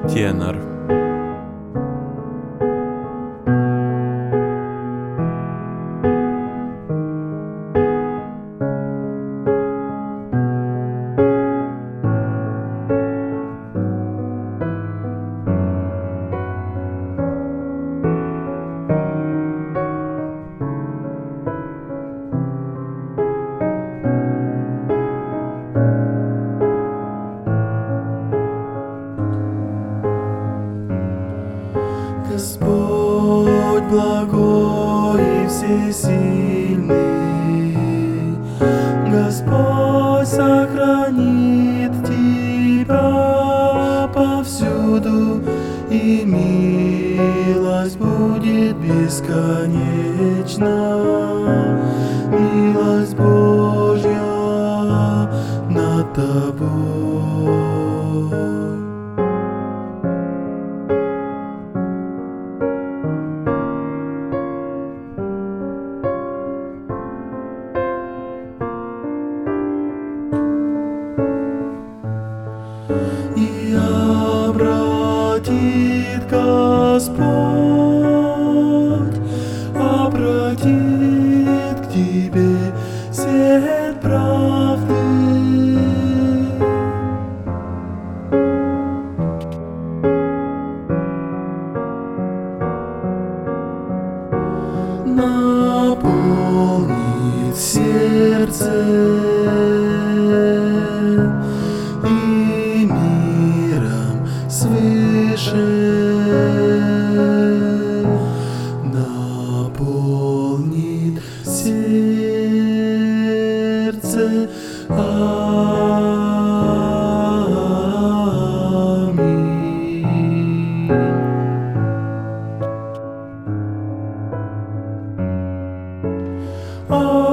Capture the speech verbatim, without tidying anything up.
Тенор. Господь благой и всесильный, Господь сохранит тебя повсюду, и милость будет бесконечна, милость Божья над тобой. И обратит Господь, обратит к тебе свет правды. Наполнит сердце и миром свыше, наполнит сердце. Аминь. Oh